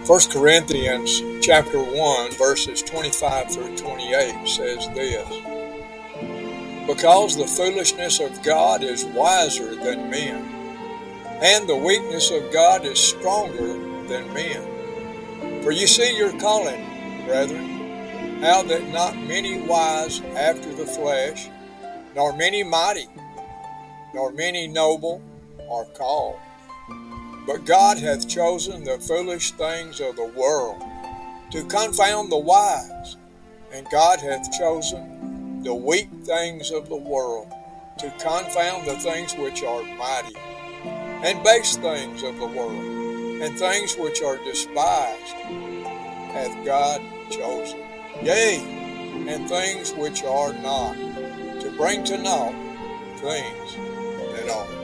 First Corinthians chapter 1, verses 25 through 28 says this: Because the foolishness of God is wiser than men, and the weakness of God is stronger than men. For you see your calling, brethren, how that not many wise after the flesh, nor many mighty, nor many noble are called. But God hath chosen the foolish things of the world to confound the wise, and God hath chosen the weak things of the world to confound the things which are mighty, and base things of the world, and things which are despised hath God chosen, yea, and things which are not, to bring to naught things that are.